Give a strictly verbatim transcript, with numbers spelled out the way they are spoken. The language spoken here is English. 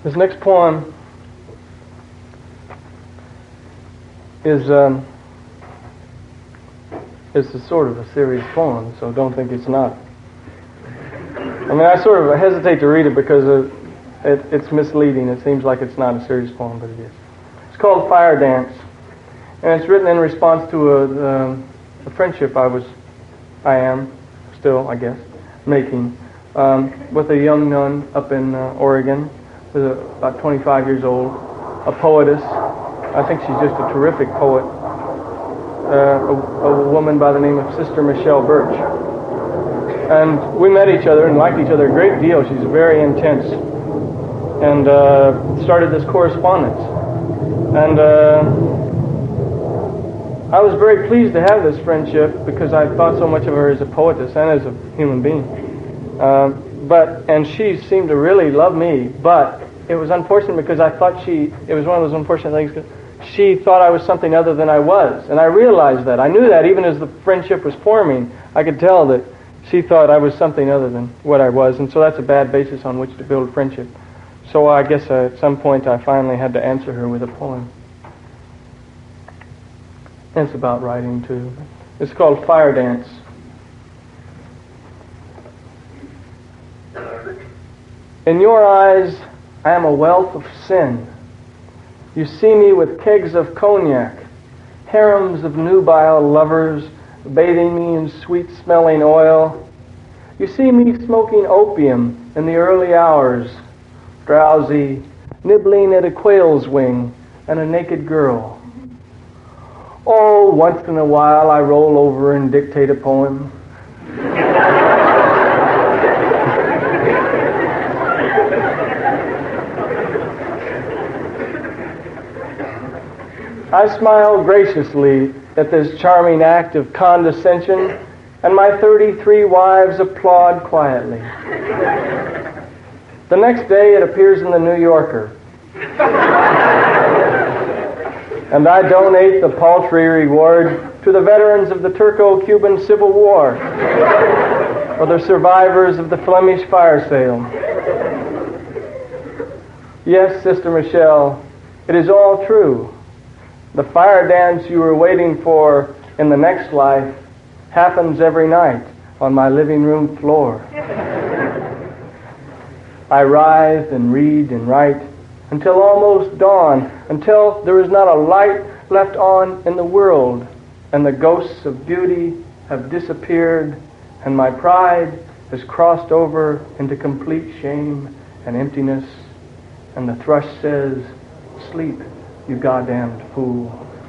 This next poem is um, is a sort of a serious poem, so don't think it's not. I mean, I sort of hesitate to read it because it, it, it's misleading. It seems like it's not a serious poem, but it is. It's called Fire Dance, and it's written in response to a, um, a friendship I was, I am, still, I guess, making um, with a young nun up in uh, Oregon, who's a, about twenty-five years old, a poetess. I think she's just a terrific poet. Uh, a, a woman by the name of Sister Michelle Birch. And we met each other and liked each other a great deal. She's very intense. And uh, started this correspondence. And uh, I was very pleased to have this friendship because I thought so much of her as a poetess and as a human being. Uh, but, and she seemed to really love me, but it was unfortunate because I thought she, it was one of those unfortunate things because she thought I was something other than I was. And I realized that. I knew that even as the friendship was forming, I could tell that she thought I was something other than what I was. And so that's a bad basis on which to build friendship. So I guess uh, at some point I finally had to answer her with a poem. And it's about writing too. It's called Fire Dance. In your eyes, I am a wealth of sin. You see me with kegs of cognac, harems of nubile lovers bathing me in sweet-smelling oil. You see me smoking opium in the early hours, drowsy, nibbling at a quail's wing and a naked girl. Oh, once in a while I roll over and dictate a poem. I smile graciously at this charming act of condescension, and my thirty-three wives applaud quietly. The next day it appears in the New Yorker, and I donate the paltry reward to the veterans of the Turco-Cuban Civil War or the survivors of the Flemish fire sale. Yes, Sister Michelle, it is all true. The fire dance you were waiting for in the next life happens every night on my living room floor. I writhe and read and write until almost dawn, until there is not a light left on in the world, and the ghosts of beauty have disappeared, and my pride has crossed over into complete shame and emptiness, and the thrush says, "Sleep, you goddamned fool."